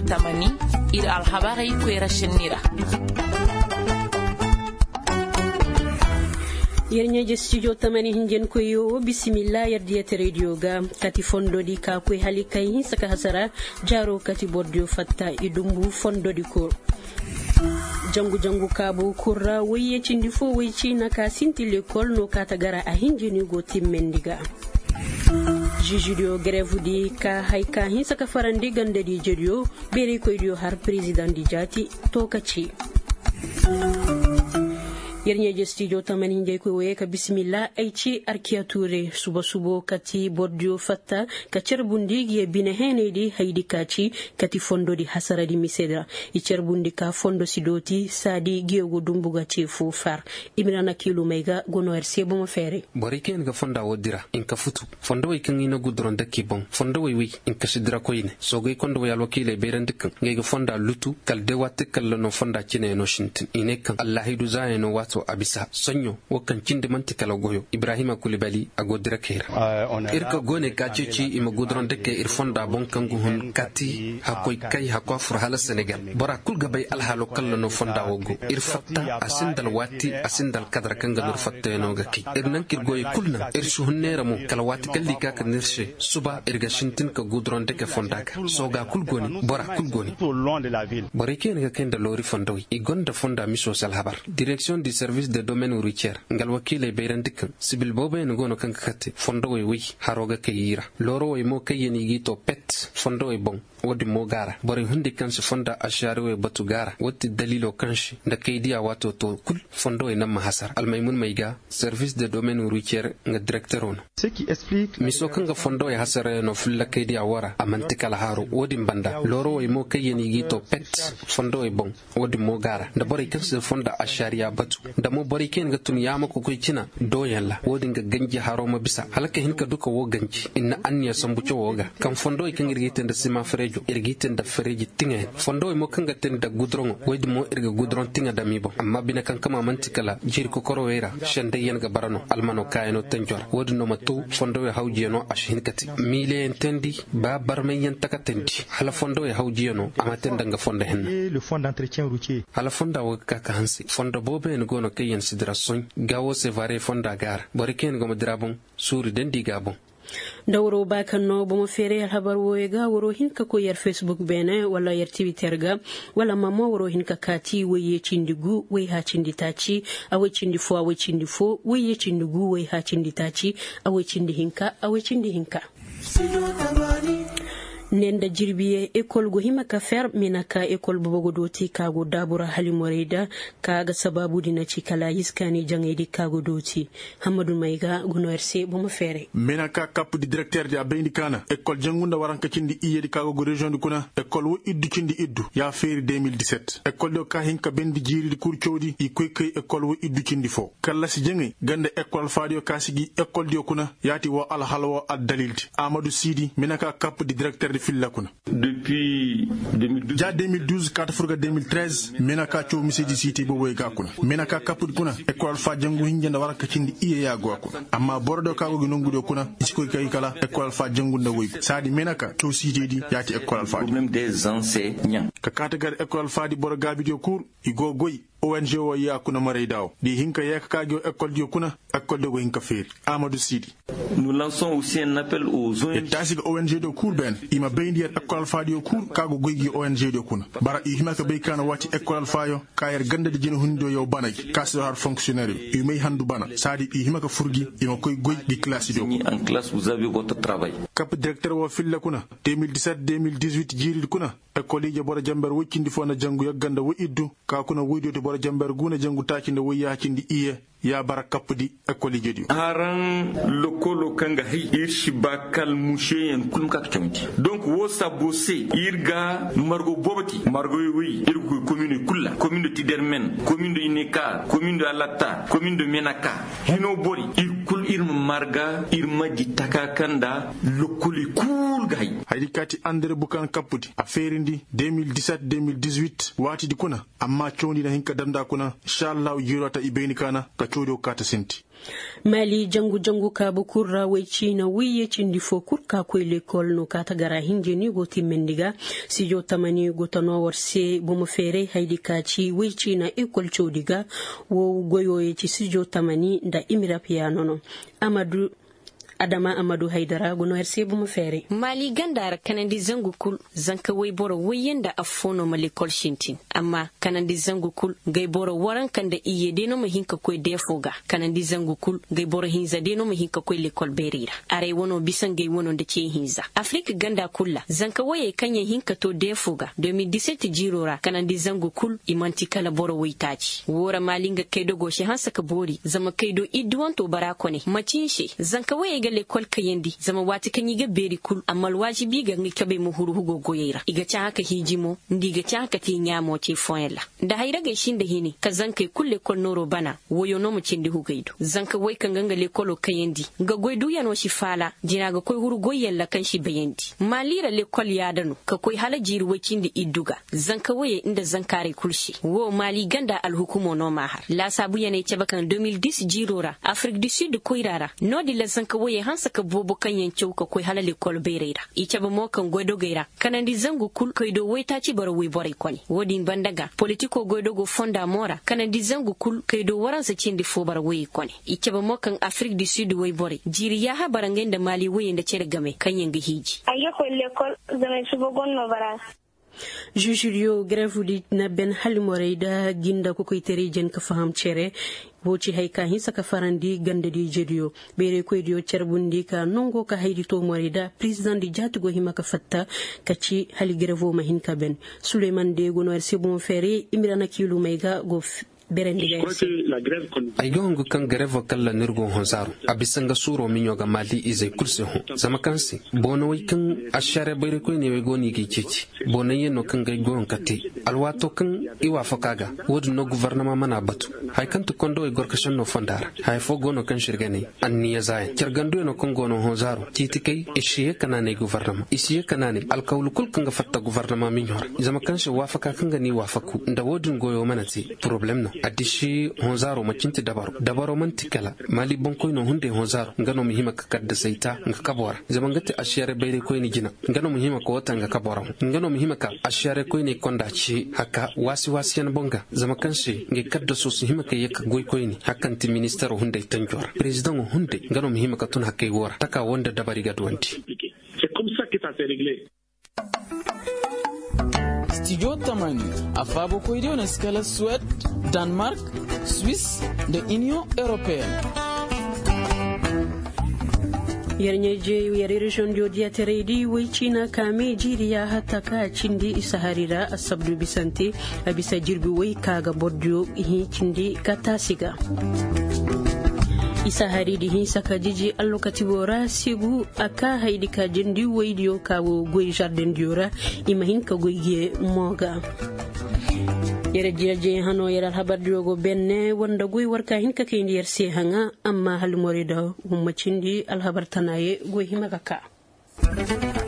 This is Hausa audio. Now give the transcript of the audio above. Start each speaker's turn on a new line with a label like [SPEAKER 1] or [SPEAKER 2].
[SPEAKER 1] tamani ila alhabari kwera shenira.
[SPEAKER 2] Yernya studio tamani hinjen koyo bismillah yardiyat radio ga kati fondo di ka ko halika hin saka hasara jaro kati bordio fatta idumbu fondo di ko jangu kabu kurra waye cindi fo way ci naka sinti l'école no kata gara a hinjeni go timmendiga jujudio grève di ka hayka hin saka farandi gande di jedio bere ko dio har president di jati to kaci yernya studio tamani hinje ko waye ka bismillah aici arkiature subo kati bordio fatta ka cerbundi gi bine henedi haydi kaci kati fondo di hasara di miseda i cerbundi ka fondo sidoti sadi giego dumbuga cefu far imrana kilo mega gono RC bo fere
[SPEAKER 3] boriken ga fonda wodira in ka futu fondo way kan ina gudron dakki bon fondo way in ka sidra koyne so gay kondo yal wakile berandikan ngay ga fonda lutu kal de watte kal no fonda cine no shintin inekan allah hidu zaeno wato abisa sonyo wakan cinde mantikala goyo ibrahima kulibali agodira kera irka gone kacici ima gudron deke irfonda bon kangu hon kati hakoy kay hakwa furhala senegal bara kul gabay alhalo kallo no fonda wogo irfatta asindal wati asindal kadra kanga nur fatta no gaki irnan kirgoy kulna irshu honnera mo kala wati kalli ka kanirse suba irga shintin ka gudron deke fonda ka soga kul goni bara kul goni bare ken ga kenda lori fondoy igonda fonda miso sal habar direction du service de domaine routier ngal wakile beyrandikan sibil bobe no gono kan katti fondo wi haroga kayira loro wi mo kayeni gito pet fondo wi bon wodi mo gara bari hundi kan se fonda ashari wi batu gara woti dalilo kanshi da kaydiya wato to kul fondo wi nam hasar almaymun mayga service de domaine routier nga directeur on
[SPEAKER 4] ce qui explique
[SPEAKER 3] miso kan ga fondo wi hasare no fulla kaydiya wara amantikala haro wodi banda loro wi mo kayeni gito pet fondo wi bon wodi mo gara da bari kan se fonda ashari ya batu da mo bari ken ga tun yama ko koy cina do yalla wodin ga ganji haroma bisa halaka hinka duka wo ganji inna anniya sambuco woga kan fondo kan irgiten da sima frejo irgiten da freji tinga fondo mo kan ga ten da gudron wodi mo irga gudron tinga da mibo amma bina kan kama mantikala jir ko korowera shende yen ga barano almano kayeno tenjor wodi no matu fondo we hawjeno ashin kati mile entendi ba barmen yen takatendi hala fondo we hawjeno amaten da nga fonda hen
[SPEAKER 4] le fond d'entretien routier
[SPEAKER 3] hala fonda wo ka hansi fondo bobe en gono kayen sidra son gawo se vare fonda gar boriken gomo drabon suri dendi gabon
[SPEAKER 2] dawro bakanno bomo fere habar woyega woro hinka ko yer Facebook bene wala yer Twitter ga wala mamo woro hinka kati weye cindigu wey ha cinditaci awe cindi fo weye cindigu wey ha cinditaci awe cindi hinka nenda jirbiye école go himaka fer minaka école bobo doti kago dabura halimorida kaga sababu dina cikala yiskani jangedi kago doti Hamadou Maiga gono RC bomo fere
[SPEAKER 5] minaka cap di directeur di abendi kana école jangunda waranka cindi iyedi kago go région du kuna école wo iddu cindi iddu ya feri 2017 école do ka hinka bendi jiri di kurciodi i koy école wo iddu cindi fo kala si jangi gande école fadio kasigi école dio kuna yati wo al halwa ad dalilti Amadou Sidi minaka cap di directeur
[SPEAKER 6] depuis 2012
[SPEAKER 5] ja 2012 kata furga 2013 menaka cho misiji city bo way gakuna menaka kapud kuna école fa jangu hinjanda waraka cindi iye ya goko amma bordo kago ginongudo kuna isiko kay kala école fa jangu nda way sadi menaka cho city di yati école fa
[SPEAKER 6] même des enseignants
[SPEAKER 5] ka kata gar école fa di bor gabi di cours igo goy ONG wo ya kuna maray daw di hinka yak kagio école di kuna école de hinka fer Amadou Sidi
[SPEAKER 6] nous lançons aussi un appel aux ONG
[SPEAKER 5] tasig ONG de cours ben ima bendi école fa di cours kago goygi ONG de kuna bara i himaka be kana wati école fa yo kayer ganda de jeni hundo yo banaki kaso har fonctionnaire i may handu bana sadi i himaka furgi ima koy goy di classe do
[SPEAKER 6] en classe vous avez votre travail
[SPEAKER 5] cap directeur wo filla kuna 2017 2018 jiri kuna école je bora jamber woccindi fo na jangu yagganda wo iddu ka kuna woydo to bora jamber guna jangu takinde wo yakindi iye ya barakapudi école jeedi
[SPEAKER 6] aran lokolo kanga hay irshibakal musheyen kulum kak chomti donc wo sabose irga margo bobati margo wi irgo commune kulla commune de Tidermen commune de Ineka commune de Alata commune de Menaka hino bori irkul irma marga irma jitaka kanda lokoli kul gay haydi kati andere bukan kapudi aferindi 2017 2018 wati di kuna amma chondi na hinka damda kuna inshallah jirata ibeni kana chodo kata senti
[SPEAKER 2] mali jangu ka bukurra waici na wiyecin di fokur ka koy l'école no ka tagara hinjeni goti mendiga si jo tamani gotano warse bumu fere haidi kaci waici na école chodiga wo goyo ci si jo tamani da imira piano no Adama Amadou Haidara gono RC bumu fere
[SPEAKER 7] mali gandar kanandi zangu kul zanka way boro wayenda afono mali kol shintin amma kanandi zangu kul gay boro waran kanda iye de no mahinka koy defoga kanandi zangu kul gay boro hinza de no mahinka koy l'école berira are wono bisan gay wono de ci hinza Afrique ganda kulla zanka waye kanya hinka to defoga 2017 jirora kanandi zangu kul imanti kala boro waytaci wora malinga kaydo goshi hansa ka bori zama kaydo idwanto barakone macinshi zanka waye l'école kayendi zama wati kan yiga beri kul amal wajibi ga ngi kabe mu huru hugo goyera iga cha haka hijimo ndiga cha haka ti nyamo ce foyela da hayra ga shin da hini ka zanka kulle kol noro bana woyo no mu cindi hugaido zanka wai kan ganga l'école kayendi ga goydu yano shi fala jina ga koy huru goyella kan shi bayendi malira l'école ya danu ka koy hala jiri wakin da idduga zanka waye inda zankare kulshi wo mali ganda al hukumo no mahar la sabu yana ce bakan 2010 jirora Afrique du Sud koirara no di la zanka waye hansa ka bobo kan yancew ka koy halale kol bereira icha ba mo kan godo geira kanandi zangu kul koydo wayta ci baro we bore koni wodin bandaga politiko godo go fonda mora kanandi zangu kul koydo waransa cindi fo bar we koni icha ba mo kan Afrique du Sud we bore jiri ya ha barangenda mali we nda cere game kan yanga hiji
[SPEAKER 8] ayo ko l'école zame subo gonno bara
[SPEAKER 2] Julio grève na ben halimoreida ginda ko koy tere jen ka faham cere woci hayka hinsa ka farandi gande di jedio bere koy dio cerbundi ka nongo ka haydi to morida president di jatugo himaka fatta kaci hali grève ma hin ka ben Suleiman de gono ersibon fere imirana kilu mayga go
[SPEAKER 3] ay gongo kan grève kala nirgo honsaru abisanga suro minyoga mali izay kurse ho zama kansi bono way kan ashare bayre ko ne we goni gi cici bono yeno kan gay gon kati alwato kan iwa fakaga wodu no gouvernement mana batu hay kan to kondo e gorkashan no fondara hay fo gono kan shirgani anni yazay cergando no kan gono honsaru titi kay ishiye kanane gouvernement ishiye kanane alkawlu kul kan fatta gouvernement minyor zama kanshi wafaka kan gani wafaku nda wodun goyo manati problem no adishi honzaro macinti dabaro mantikala mali bonkoy no hunde honzaro ngano muhima ka kadda saita nga kabora zamangati ashiyare bayre koy ni jina ngano muhima ko wata nga kabora ngano muhima ka ashiyare koy ni konda ci haka wasi yan bonga zamakanshi ngi kadda so hima ka yaka goy koy ni hakanti minister hunde tanjora president hunde ngano muhima ka tun hakai wora taka wonda dabari gadwanti
[SPEAKER 9] c'est comme ça que ça s'est réglé. Studio Tamani afabo koidio na skala Suède, Danemark, Suisse da Union Européenne.
[SPEAKER 2] yarnyeje yare region dio dia teredi wai china kame jiriya hatta ka cindi isaharira asabdu bisante abisa jirbi wai kaga bordio hi cindi katasiga isa haridi hin saka jiji allokati bora sigu aka haidi ka jindi waidio kawo goy jardin diora imahin ka goyge moga yere jeje hano yere habar diogo benne wanda goy warka hin ka kay ndiyar se hanga amma hal morida humma cindi al habar tanaye goy himaka ka